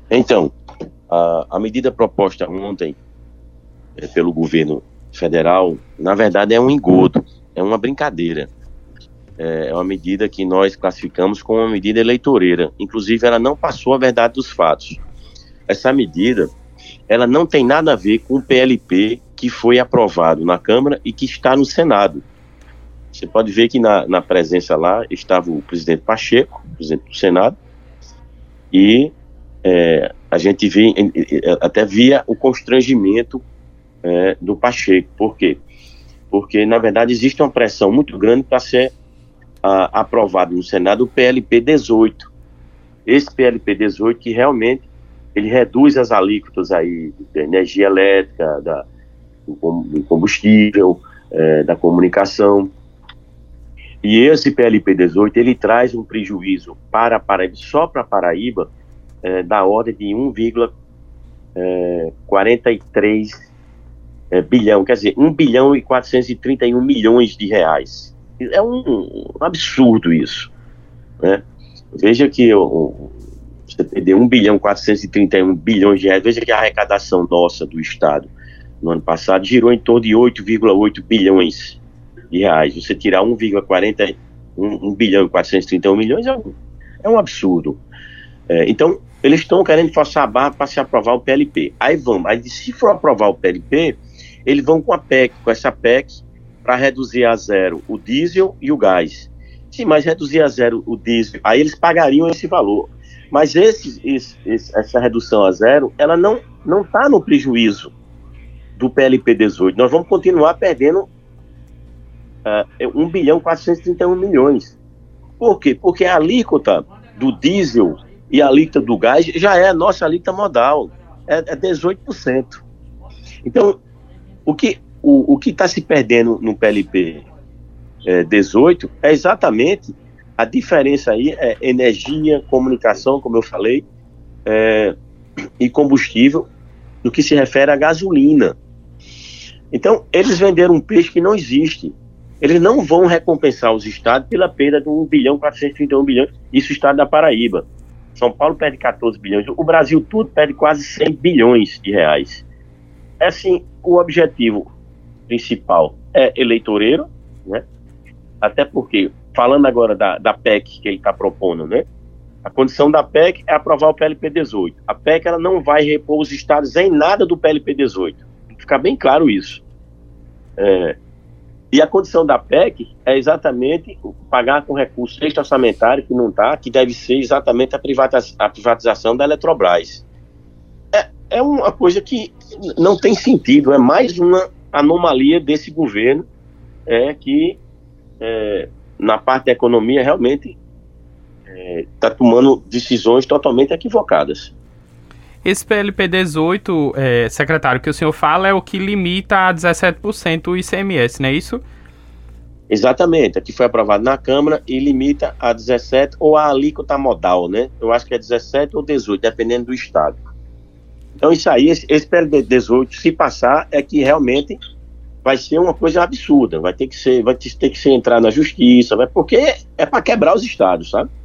Então, a medida proposta ontem pelo governo federal, na verdade, é um engodo, é uma brincadeira. É uma medida que nós classificamos como uma medida eleitoreira. Inclusive, ela não passou a verdade dos fatos. Essa medida, ela não tem nada a ver com o PLP que foi aprovado na Câmara e que está no Senado. Você pode ver que na presença lá estava o presidente Pacheco, presidente do Senado, e a gente até via o constrangimento do Pacheco. Por quê? Porque, na verdade, existe uma pressão muito grande para ser aprovado no Senado o PLP 18. Esse PLP 18 que realmente ele reduz as alíquotas aí da energia elétrica, do combustível, da comunicação. E esse PLP 18 ele traz um prejuízo para a Paraíba, só para a Paraíba, da ordem de 1,43 bilhão, quer dizer, 1 bilhão e 431 milhões de reais. É um absurdo isso, né? Veja que você perder 1 bilhão e 431 bilhões de reais, veja que a arrecadação nossa do Estado no ano passado girou em torno de 8,8 bilhões de reais. Você tirar 1 bilhão e 431 milhões é um absurdo. Então, eles estão querendo forçar a barra para se aprovar o PLP. Aí se for aprovar o PLP, eles vão com essa PEC, para reduzir a zero o diesel e o gás. Sim, mas reduzir a zero o diesel, aí eles pagariam esse valor. Mas essa redução a zero, ela não está no prejuízo do PLP 18. Nós vamos continuar perdendo 1 bilhão e 431 milhões. Por quê? Porque a alíquota do diesel e a alíquota do gás já é a nossa alíquota modal, é 18%. Então, o que está se perdendo no PLP 18 é exatamente a diferença aí, energia, comunicação, como eu falei, e combustível, no que se refere à gasolina. Então, eles venderam um peixe que não existe. Eles não vão recompensar os estados pela perda de 1 bilhão e 431 milhões, isso o estado da Paraíba. São Paulo perde 14 bilhões, o Brasil tudo perde quase 100 bilhões de reais. Assim, o objetivo principal é eleitoreiro, né? Até porque, falando agora da PEC que ele está propondo, né? A condição da PEC é aprovar o PLP 18. A PEC ela não vai repor os estados em nada do PLP 18. Tem que ficar bem claro isso. E a condição da PEC é exatamente pagar com recurso extra-orçamentário, que não está, que deve ser exatamente a privatização da Eletrobras. É uma coisa que não tem sentido, é mais uma anomalia desse governo, que na parte da economia realmente está tomando decisões totalmente equivocadas. Esse PLP 18, secretário, que o senhor fala é o que limita a 17% o ICMS, não é isso? Exatamente, aqui foi aprovado na Câmara e limita a 17% ou a alíquota modal, né? Eu acho que é 17% ou 18%, dependendo do estado. Então isso aí, esse PLP 18, se passar, é que realmente vai ser uma coisa absurda, vai ter que ser entrar na justiça, porque é para quebrar os estados, sabe?